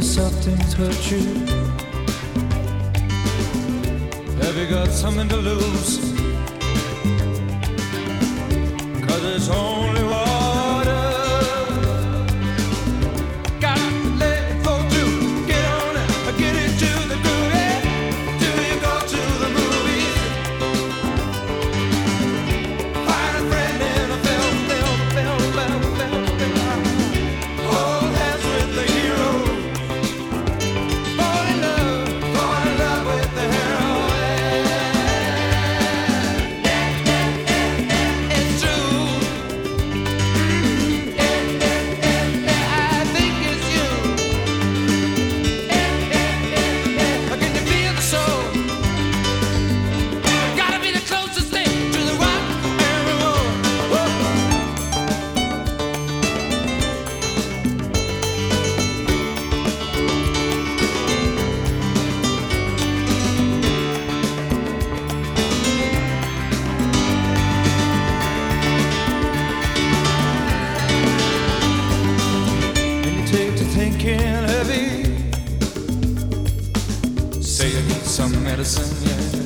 something's hurt you? Have you got something to lose? 'Cause it's only water. Got to let it flow through. Get on it, get into the groove. Yeah. Do you go to the movies? Find a friend in a film. Hold hands with the hero. Fall in love with the hero. It's true. I think it's you. Can you feel the soul? Gotta be the closest thing to the rock and roll. And you take to thinking heavy. Say you need some medicine, yeah.